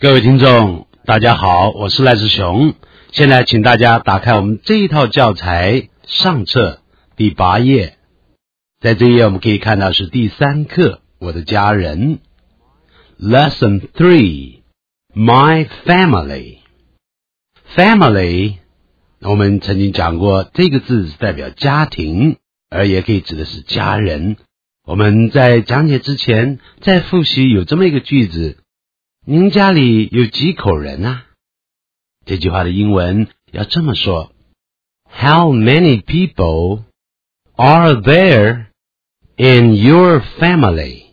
各位听众大家好，我是赖志雄。现在请大家打开我们这一套教材上册第8页，在这一页我们可以看到是第3课我的家人 Lesson 3 My Family。 Family 我们曾经讲过，这个字是代表家庭，而也可以指的是家人。我们在讲解之前再复习有这么一个句子，您家里有几口人啊？这句话的英文要这么说 How many people are there in your family?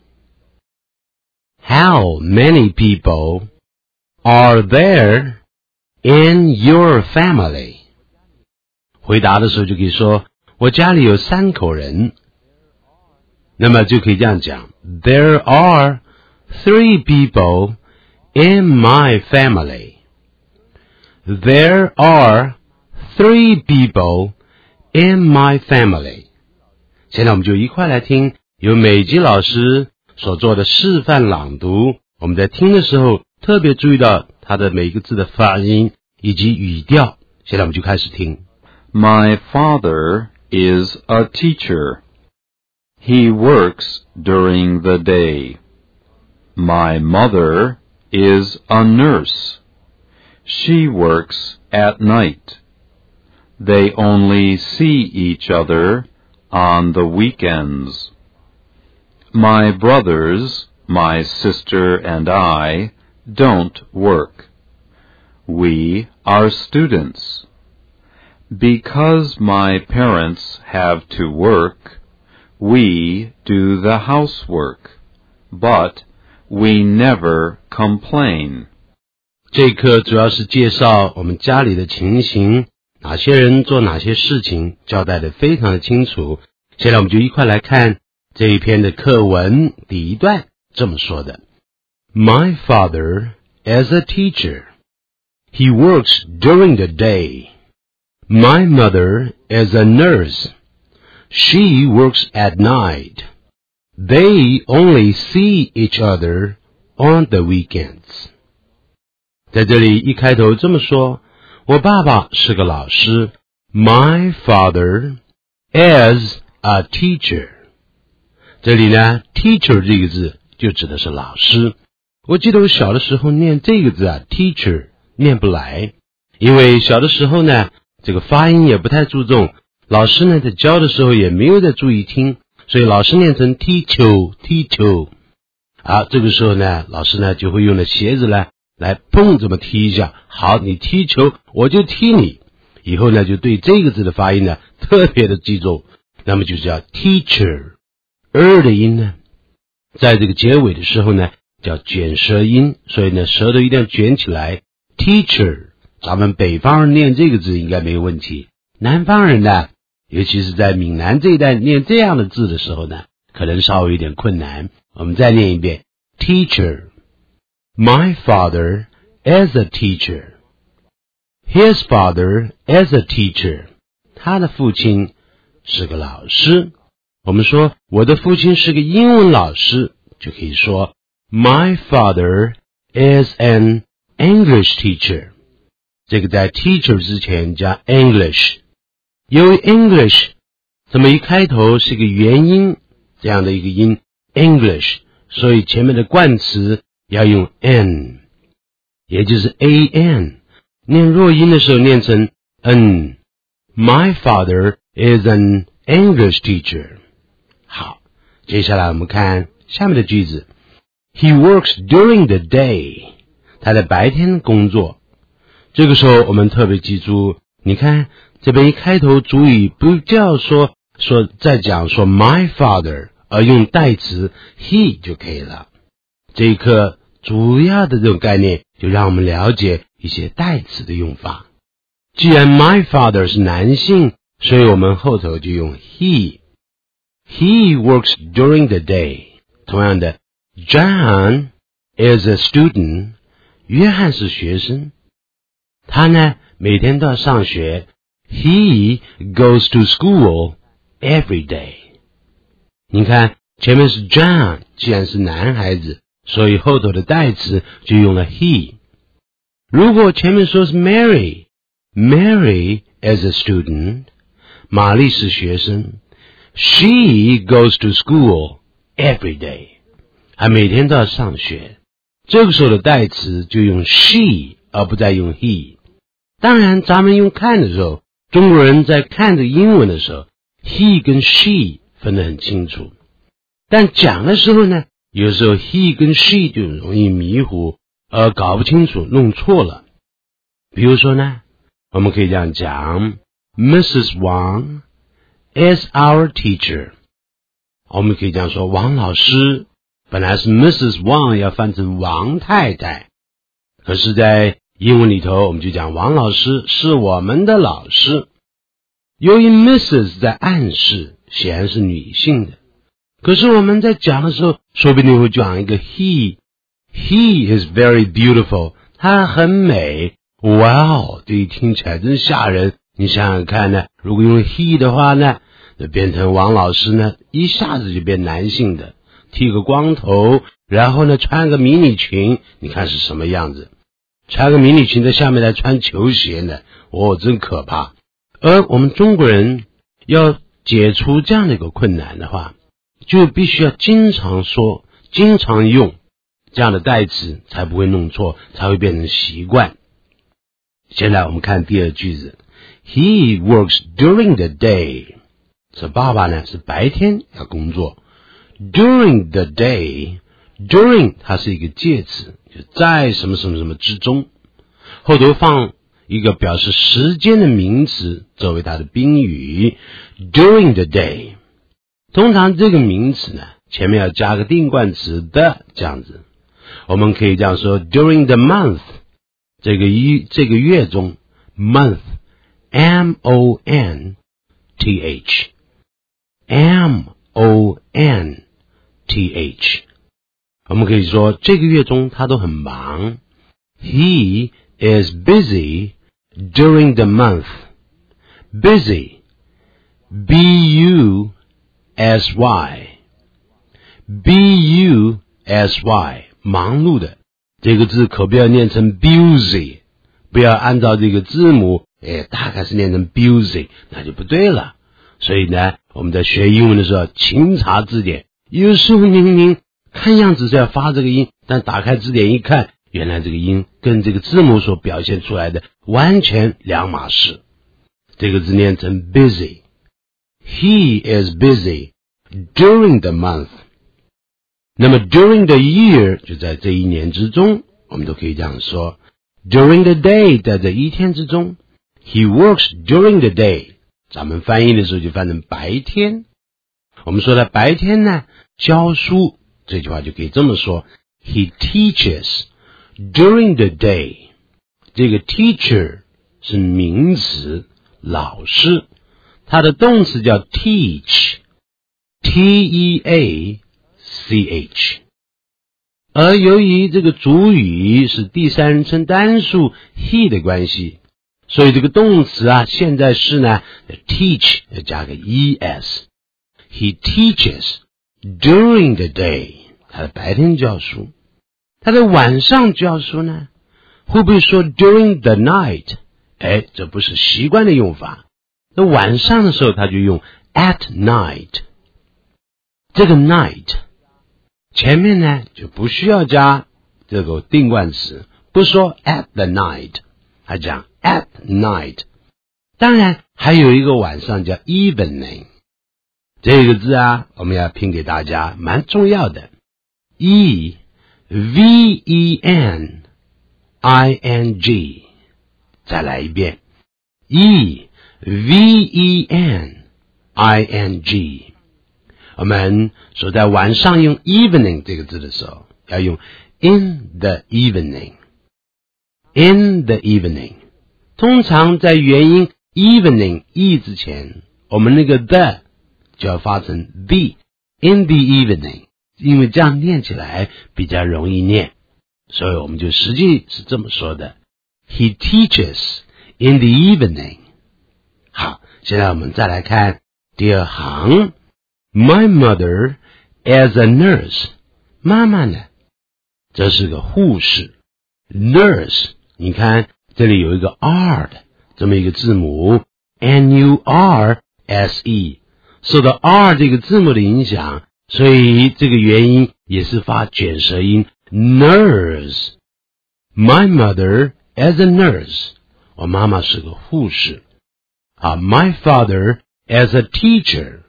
How many people are there in your family? 回答的时候就可以说我家里有3口人，那么就可以这样讲 There are 3 people in my family. There are 3 people in my family. 现在我们就一块来听由美吉老师所做的示范朗读，我们在听的时候特别注意到他的每一个字的发音以及语调。现在我们就开始听。 My father is a teacher. He works during the day. My mother is a nurse. She works at night. They only see each other on the weekends. My brothers, my sister, and I don't work. We are students. Because my parents have to work, we do the housework, but we never complain. 这一课主要是介绍我们家里的情形，哪些人做哪些事情，交代得非常的清楚。现在我们就一块来看这一篇的课文第一段，这么说的 My father is a teacher. He works during the day. My mother is a nurse. She works at night. They only see each other on the weekends. 在这里一开头这么说，我爸爸是个老师 My father is a teacher. 这里呢 teacher 这个字就指的是老师。我记得我小的时候念这个字啊 teacher 念不来，因为小的时候呢这个发音也不太注重，老师呢在教的时候也没有在注意听，所以老师念成踢球踢球。好，这个时候呢老师呢就会用了鞋子呢来砰这么踢一下，好，你踢球我就踢你，以后呢就对这个字的发音呢特别的记住，那么就叫 teacher。 的音呢在这个结尾的时候呢叫卷舌音，所以呢舌头一定要卷起来 teacher。 咱们北方人念这个字应该没有问题，南方人呢尤其是在闽南这一带念这样的字的时候呢可能稍微有点困难。我们再念一遍 teacher。 My father is a teacher. His father is a teacher. 他的父亲是个老师。我们说我的父亲是个英文老师，就可以说 My father is an English teacher. 这个在 teacher 之前加 English。 由于 English 这么一开头是个元音这样的一个音 English， 所以前面的冠词要用 n， 也就是 an， 念弱音的时候念成 n。 My father is an English teacher。 好，接下来我们看下面的句子 He works during the day. 他在白天工作。这个时候我们特别记住，你看这边一开头主语不叫说再讲说 my father， 而用代词 he 就可以了。这一课主要的这种概念就让我们了解一些代词的用法。既然 my father 是男性，所以我们后头就用 he。 He works during the day。 同样的 John is a student。 约翰是学生，他呢每天都要上学。 He goes to school every day。 你看前面是 John， 既然是男孩子，所以后头的代词就用了 he。 如果前面说是 Mary as a student， 玛丽是学生， she goes to school every day， 她每天都要上学，这个时候的代词就用 she 而不再用 he。 当然咱们用看的时候，中国人在看这个英文的时候， he 跟 she 分得很清楚，但讲的时候呢，有时候 he 跟 she 就容易迷糊，搞不清楚，弄错了。比如说呢，我们可以这样讲， Mrs. Wang is our teacher。 我们可以这样说，王老师本来是 Mrs. Wang 要翻成王太太，可是在英文里头我们就讲王老师是我们的老师。由于 Mrs. 在暗示显然是女性的，可是我们在讲的时候说不定会讲一个 he is very beautiful， 他很美。哇，这一听起来真吓人。你想想看呢，如果用 he 的话呢，就变成王老师呢一下子就变男性的，剃个光头，然后呢穿个迷你裙，你看是什么样子？穿个迷你裙在下面来穿球鞋呢，真可怕。而我们中国人要解除这样的一个困难的话，就必须要经常说，经常用这样的代词，才不会弄错，才会变成习惯。现在我们看第二句子， He works during the day。 这爸爸呢是白天要工作， during the day， during 它是一个介词，就在什么什么什么之中，后头放一个表示时间的名词作为它的宾语， during the day。 通常这个名词呢前面要加个定冠词的，这样子我们可以这样说， during the month， 这个月中， month M-O-N-T-H M-O-N-T-H， 我们可以说这个月中他都很忙， He is busy during the month。 busy B-U-S-Y B-U-S-Y 忙碌的，这个字可不要念成 busy， 不要按照这个字母大概是念成 busy， 那就不对了。所以呢我们在学英文的时候勤查字典，有时候明明看样子是要发这个音，但打开字典一看，原来这个音跟这个字母所表现出来的完全两码事。这个字念成 busy， He is busy during the month。 那么 during the year 就在这一年之中，我们都可以这样说， during the day 在这一天之中， He works during the day， 咱们翻译的时候就翻成白天。我们说的白天呢，教书，这句话就可以这么说， He teaches during the day。 这个 teacher 是名词，老师，它的动词叫 teach T-E-A-C-H， 而由于这个主语是第三人称单数 he 的关系，所以这个动词现在式呢 teach 要加个 es， He teaches during the day， 他的白天教书。他在晚上教书呢，会不会说 during the night？ 这不是习惯的用法，那晚上的时候他就用 at night。 这个 night 前面呢就不需要加这个定冠词，不说 at the night， 还讲 at night。 当然还有一个晚上叫 evening， 这个字我们要拼给大家，蛮重要的， E-V-E-N-I-N-G， 再来一遍， E-V-E-N-I-N-G。我们说在晚上用 evening 这个字的时候，要用 in the evening， in the evening。 通常在元音 evening e 之前，我们那个 the 就要发成 the， in the evening， 因为这样念起来比较容易念，所以我们就实际是这么说的， He teaches in the evening。 好，现在我们再来看第二行， My mother is a nurse。 妈妈呢，这是个护士， nurse 你看这里有一个 R 的这么一个字母 N-U-R-S-E， 受到 R 这个字母的影响，所以这个元音也是发卷舌音 nurse。 My mother as a nurse， 我妈妈是个护士。My father as a teacher，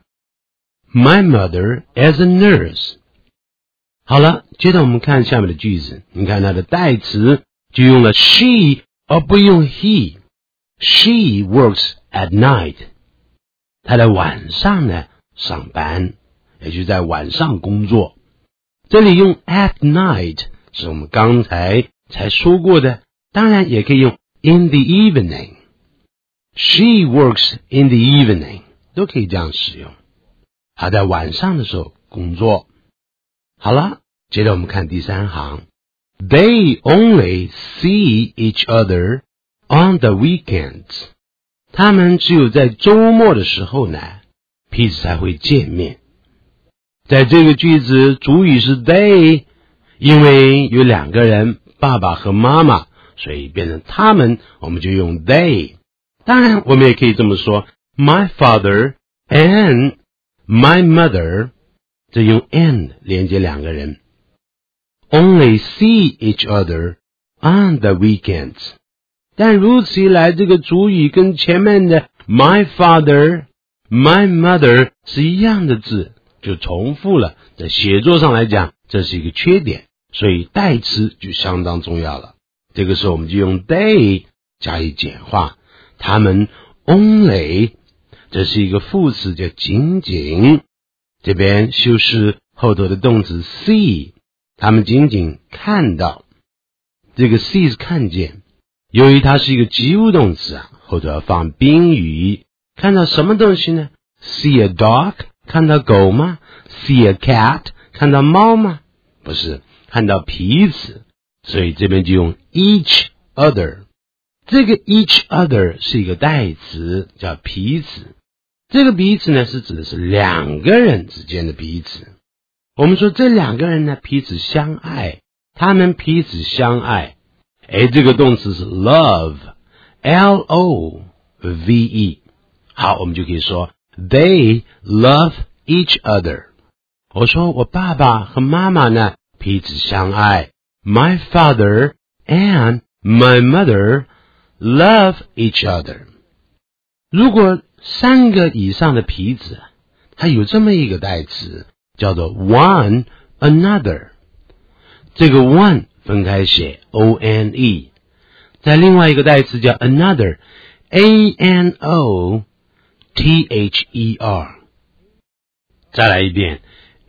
My mother as a nurse。 好了，接着我们看下面的句子，你看它的代词就用了 she 而不用 he。 She works at night， 她在晚上呢上班，也就是在晚上工作。这里用 at night 是我们刚才说过的，当然也可以用 in the evening。 She works in the evening， 都可以这样使用。她在晚上的时候工作。好了，接着我们看第三行。 They only see each other on the weekends， 他们只有在周末的时候呢彼此才会见面。在这个句子主语是 they， 因为有两个人，爸爸和妈妈，所以变成他们，我们就用 they。 当然我们也可以这么说 My father and my mother， 这用 and 连接两个人。 Only see each other on the weekends， 但如此一来，这个主语跟前面的 my father my mother 是一样的字，就重复了。在写作上来讲，这是一个缺点，所以代词就相当重要了。这个时候我们就用 they 加以简化。他们 only， 这是一个副词叫仅仅，这边修饰后头的动词 see， 他们仅仅看到。这个 see 是看见，由于它是一个及物动词后头要放宾语。看到什么东西呢？ See a dog， 看到狗吗？ See a cat， 看到猫吗？不是，看到彼此，所以这边就用 each other。 这个 each other 是一个代词，叫彼此。这个彼此呢是指的是两个人之间的彼此。我们说这两个人呢彼此相爱，他们彼此相爱。这个动词是 love， L-O-V-E。 好，我们就可以说 They love each other。 我说我爸爸和妈妈呢彼此相爱。 My father and my mother love each other。 如果三个以上的彼此，它有这么一个代词叫做 one another。 这个 one 分开写 O-N-E， 在另外一个代词叫 another A-N-O-T-H-E-R。 再来一遍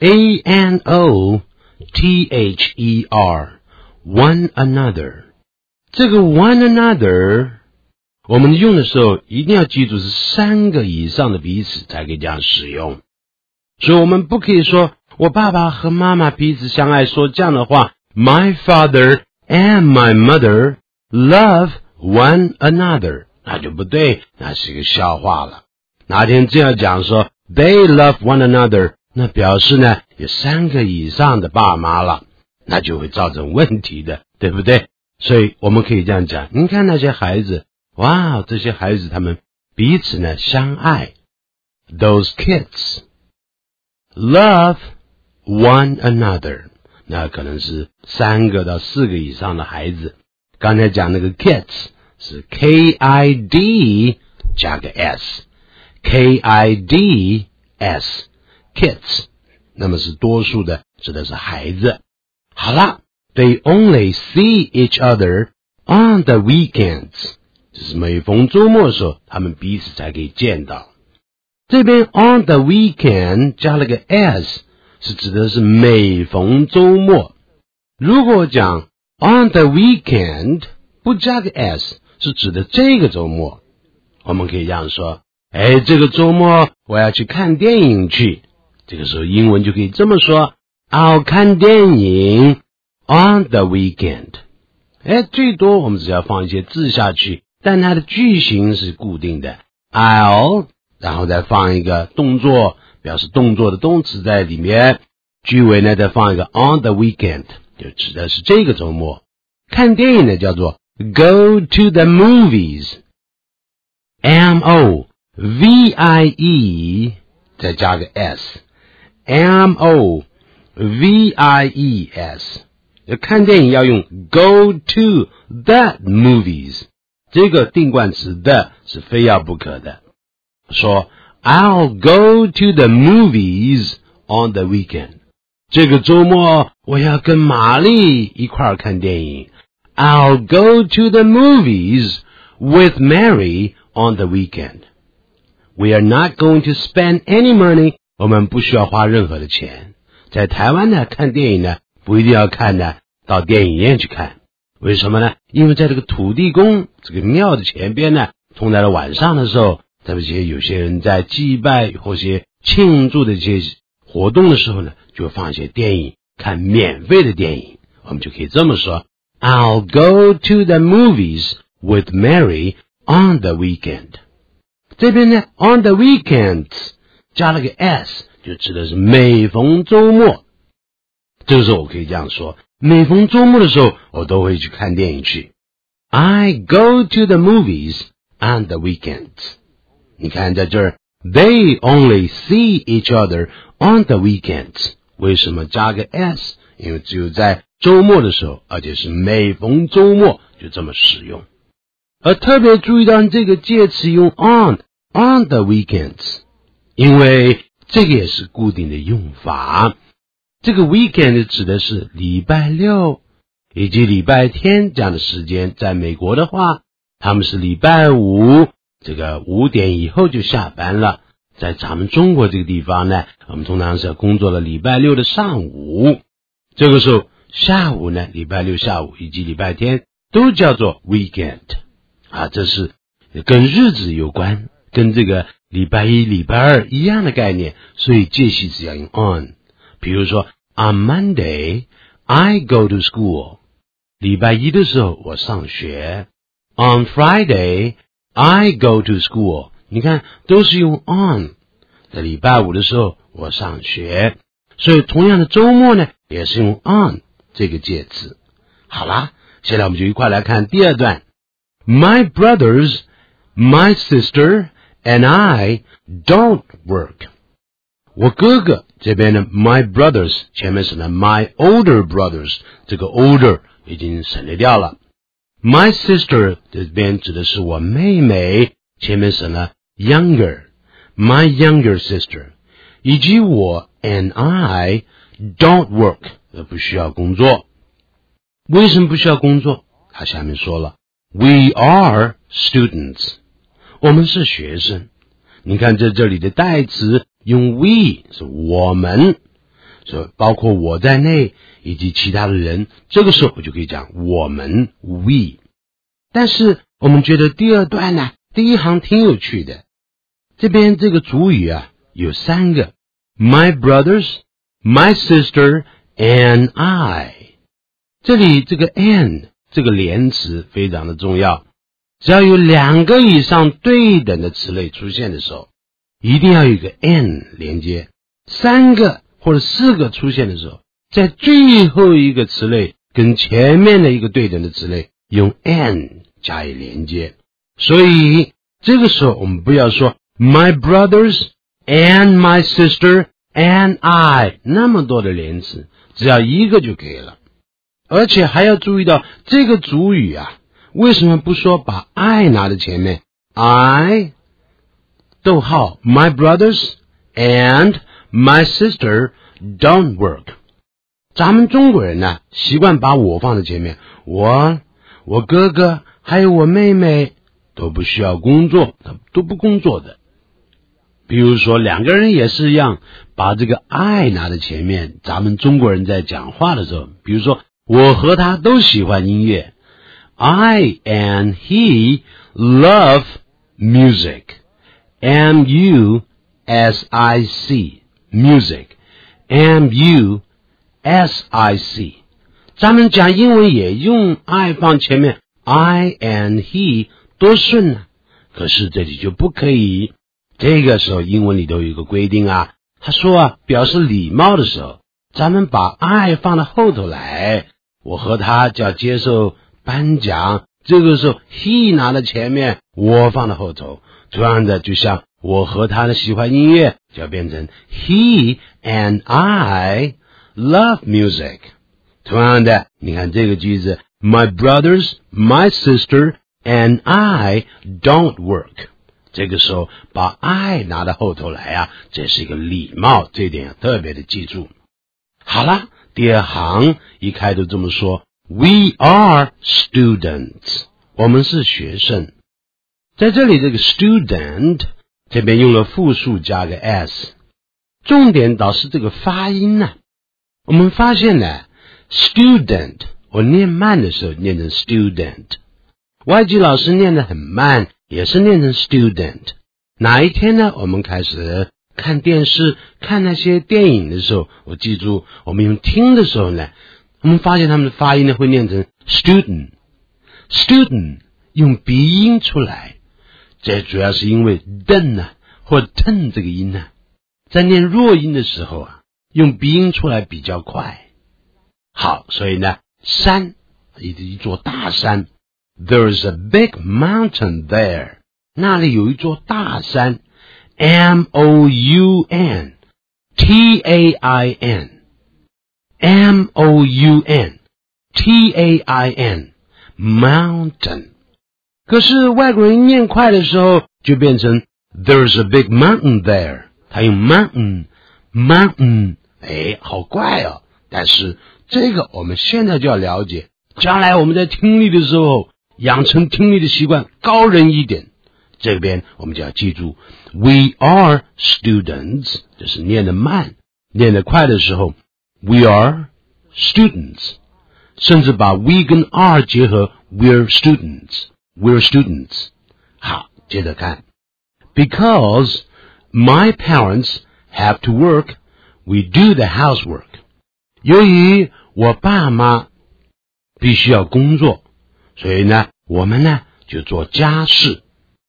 A-N-O-T-H-E-R one another。 这个 one another 我们用的时候一定要记住是三个以上的彼此才可以这样使用。所以我们不可以说我爸爸和妈妈彼此相爱，说这样的话 My father and my mother love one another， 那就不对，那是一个笑话了。哪天这样讲说 They love one another， 那表示呢有三个以上的爸妈了，那就会造成问题的，对不对？所以我们可以这样讲，您看那些孩子，哇，这些孩子他们彼此呢相爱。 Those kids love one another， 那可能是3个到4个以上的孩子。刚才讲那个 kids 是 K-I-D 加个 S， K-I-D-S kids， 那么是多数的，指的是孩子。好了， They only see each other on the weekends， 就是每逢周末的时候他们彼此才可以见到。这边 on the weekend 加了个 s， 是指的是每逢周末。如果讲 on the weekend 不加个 s， 是指的这个周末。我们可以这样说，这个周末我要去看电影去。这个时候英文就可以这么说， I'll 看电影 on the weekend。最多我们只要放一些字下去，但它的句型是固定的， I'll 然后再放一个动作，表示动作的动词在里面，句尾呢再放一个 on the weekend， 就指的是这个周末。看电影呢叫做 go to the movies. M-O-V-I-E 再加个 S。M-O-V-I-E-S 看电影要用 go to the movies， 这个定冠词 the 是非要不可的。说 I'll go to the movies on the weekend， 这个周末我要跟玛丽一块儿看电影。I'll go to the movies with Mary on the weekend. We are not going to spend any money， 我们不需要花任何的钱。在台湾呢，看电影呢不一定要看呢到电影院去看，为什么呢？因为在这个土地公这个庙的前边呢，通常在晚上的时候，特别有些人在祭拜或些庆祝的这些活动的时候呢，就放一些电影，看免费的电影。我们就可以这么说 I'll go to the movies with Mary on the weekend。 这边呢 on the weekends 加了个 s， 就指的是每逢周末。这个时候我可以这样说，每逢周末的时候我都会去看电影去。 I go to the movies on the weekends。 你看在这儿 They only see each other on the weekends， 为什么加个 s？ 因为只有在周末的时候，而且是每逢周末就这么使用。而特别注意到这个介词用 on the weekends， 因为这个也是固定的用法。这个 weekend 指的是礼拜六以及礼拜天这样的时间，在美国的话他们是礼拜五这个5点以后就下班了。在咱们中国这个地方呢，我们通常是要工作了礼拜六的上午，这个时候下午呢，礼拜六下午以及礼拜天都叫做 weekend 啊，这是跟日子有关，跟这个礼拜一礼拜二一样的概念，所以介系词要用 on。 比如说 On Monday I go to school， 礼拜一的时候我上学。 On Friday I go to school， 你看都是用 on。 在礼拜五的时候我上学，所以同样的周末呢也是用 on 这个介词。好啦，现在我们就一块来看第二段。 My brothers, my sister and I don't work。 我哥哥这边呢 my brothers 前面是呢 my older brothers， 这个 older 已经省略掉了。 My sister 这边指的是我妹妹，前面是呢 younger， my younger sister， 以及我 and I don't work， 不需要工作。为什么不需要工作？他下面说了 We are students， 我们是学生。你看在这里的代词用 we 是我们，所以包括我在内以及其他的人，这个时候我就可以讲我们 we。 但是我们觉得第二段呢，第一行挺有趣的，这边这个主语啊有3个 My brothers, my sister and I， 这里这个 and 这个连词非常的重要，只要有2个以上对等的词类出现的时候，一定要有一个 and 连接。3个或者4个出现的时候，在最后一个词类跟前面的一个对等的词类用 and 加以连接。所以这个时候我们不要说 my brothers and my sister and I 那么多的连词，只要一个就可以了。而且还要注意到这个主语啊，为什么不说把 I 拿在前面 I 逗号 my brothers and my sister don't work。 咱们中国人呢习惯把我放在前面，我哥哥还有我妹妹都不需要工作，都不工作的。比如说2个人也是一样，把这个 I 拿在前面。咱们中国人在讲话的时候，比如说我和他都喜欢音乐， I and he love music， M-U-S-I-C music， M-U-S-I-C。 咱们讲英文也用 I 放前面， I and he 多顺啊。可是这里就不可以，这个时候英文里都有一个规定啊，他说啊，表示礼貌的时候，咱们把 I 放到后头来，我和他就要接受颁奖这个时候 he 拿在前面，我放在后头。同样的，就像我和他的喜欢音乐，就要变成 he and I love music。同样的，你看这个句子 My brothers, my sister and I don't work。这个时候把 I 拿到后头来啊，这是一个礼貌，这一点要特别的记住。好了，第二行一开头这么说 We are students， 我们是学生。在这里这个 student 这边用了复数加个 s， 重点倒是这个发音呢。我们发现呢 student 我念慢的时候念成 student， 外籍老师念得很慢也是念成 student。 哪一天呢我们开始看电视看那些电影的时候，我记住我们用听的时候呢，我们发现他们的发音呢会念成 student， student 用鼻音出来，这主要是因为 den 啊或 ten 这个音啊，在念弱音的时候啊，用鼻音出来比较快。好，所以呢山一座大山 There's a big mountain there， 那里有一座大山 M-O-U-N T-A-I-N M-O-U-N T-A-I-N Mountain。 可是外国人念快的时候就变成 There's a big mountain there， 他用 mountain 好怪哦。但是这个我们现在就要了解，将来我们在听力的时候养成听力的习惯高人一点。这边我们就要记住 We are students， 就是念得慢，念得快的时候 We are students， 甚至把 we 跟 are 结合 We're students。 好，接着看 Because my parents have to work, we do the housework。 由于我爸妈必须要工作，所以呢我们呢就做家事。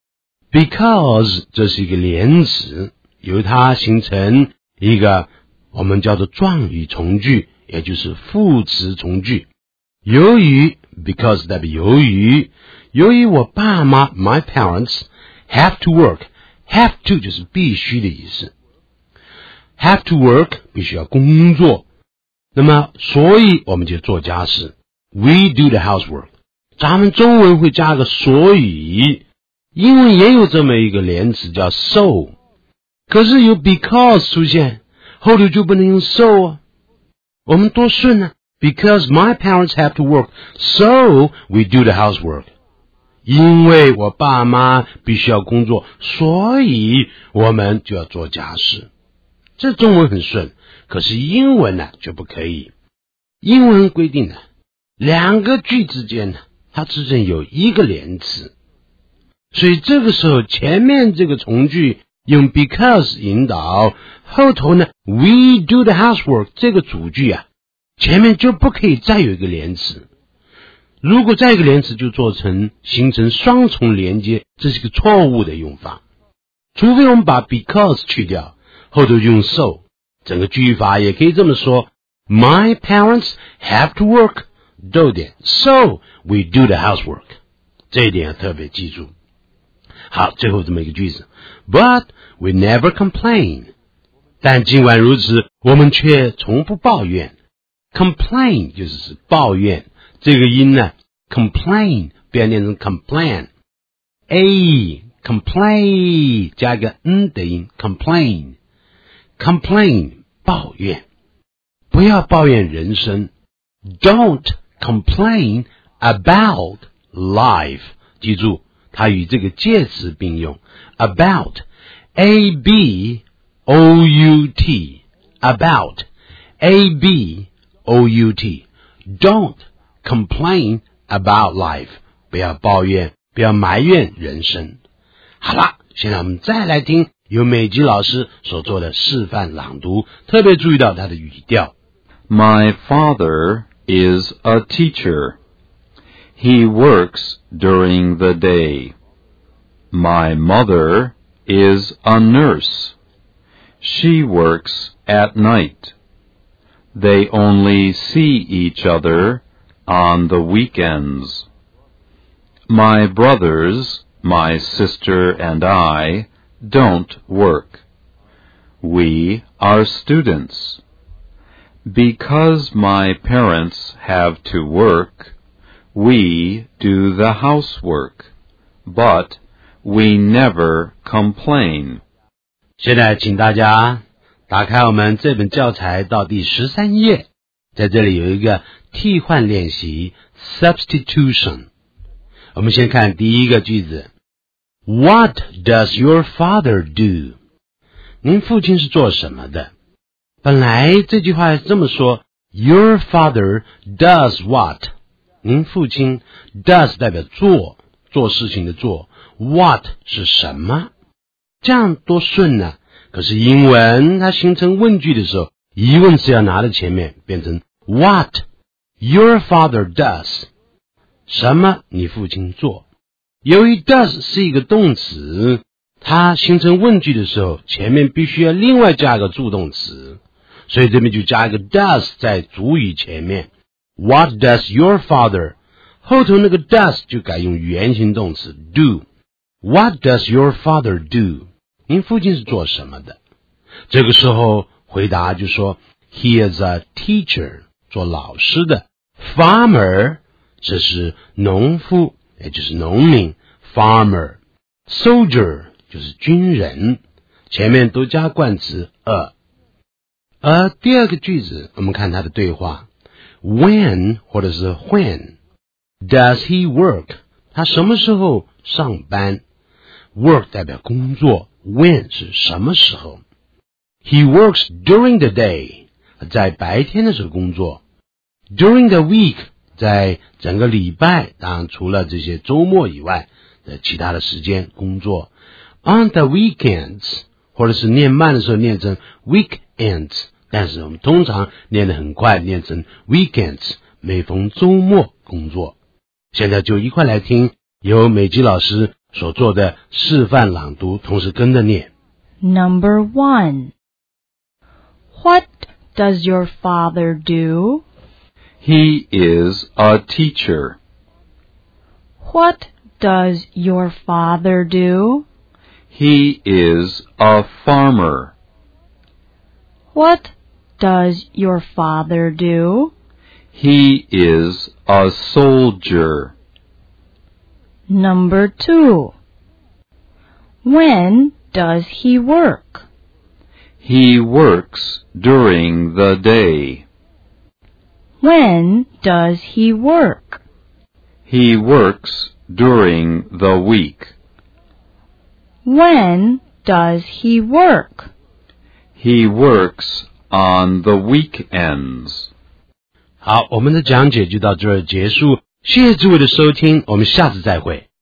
Because 这是一个连词，由它形成一个我们叫做状语从句，也就是副词从句。由于 because 代表由于我爸妈 my parents have to work， have to 就是必须的意思， have to work 必须要工作，那么所以我们就做家事 We do the housework。 咱们中文会加个所以，英文也有这么一个连词叫 so， 可是有 because 出现后头就不能用 so 啊，我们多顺啊， Because my parents have to work, so we do the housework。 因为我爸妈必须要工作，所以我们就要做家事。这中文很顺，可是英文呢就不可以。英文规定呢，两个句之间呢，它之间有一个连词，所以这个时候前面这个从句用 because 引导，后头呢 we do the housework 这个主句啊，前面就不可以再有一个连词。如果再一个连词就形成双重连接，这是个错误的用法。除非我们把 because 去掉，后头用 so， 整个句法也可以这么说 My parents have to work， so we do the housework。 这一点要特别记住。好，最后这么一个句子 But we never complain， 但尽管如此，我们却从不抱怨。 Complain 就是抱怨，这个音呢 complain 不要念成 complain， complain 加个 的音 complain 抱怨，不要抱怨人生。 Don't complain about life， 记住它与这个介词并用 about A-B-O-U-T about A-B-O-U-T Don't complain about life， 不要抱怨，不要埋怨人生。好了，现在我们再来听由美吉老师所做的示范朗读，特别注意到他的语调。 My father is a teacher. He works during the day. My mother is a nurse. She works at night. They only see each other on the weekends. My brothers, my sister, and I don't work. We are students. Because my parents have to work, we do the housework, but we never complain. 现在请大家打开我们这本教材到第13页，在这里有一个替换练习 substitution。我们先看第一个句子 What does your father do? 您父亲是做什么的？本来这句话是这么说 Your father does what? 您父亲 does 代表做事情的做 What 是什么？这样多顺呢？可是英文它形成问句的时候，疑问词要拿在前面，变成 What your father does？ 什么你父亲做？由于 does 是一个动词，它形成问句的时候，前面必须要另外加个助动词，所以这边就加一个 does 在主语前面。What does your father？ 后头那个 does 就改用原形动词 do。What does your father do？ 您父亲是做什么的？这个时候回答就说 He is a teacher， 做老师的。Farmer， 这是农夫，也就是农民 Farmer。 Soldier 就是军人，前面都加冠词 a。 而第二个句子我们看它的对话 When 或者是 When does he work？ 他什么时候上班？ Work 代表工作， When 是什么时候？ He works during the day， 在白天的时候工作。 During the week， 在整个礼拜，当然除了这些周末以外的其他的时间工作。 On the weekends， 或者是念慢的时候念成 weekends， 但是我们通常念得很快，念成 weekends， 每逢周末工作。现在就一块来听由美姬老师所做的示范朗读，同时跟着念。 Number 1. What does your father do? He is a teacher. What does your father do? He is a farmer. What does your father do? He is a soldier. Number 2. When does he work? He works during the day. When does he work? He works during the week. When does he work? He works on the weekends. 好，我们的讲解就到这儿结束，谢谢诸位的收听，我们下次再会。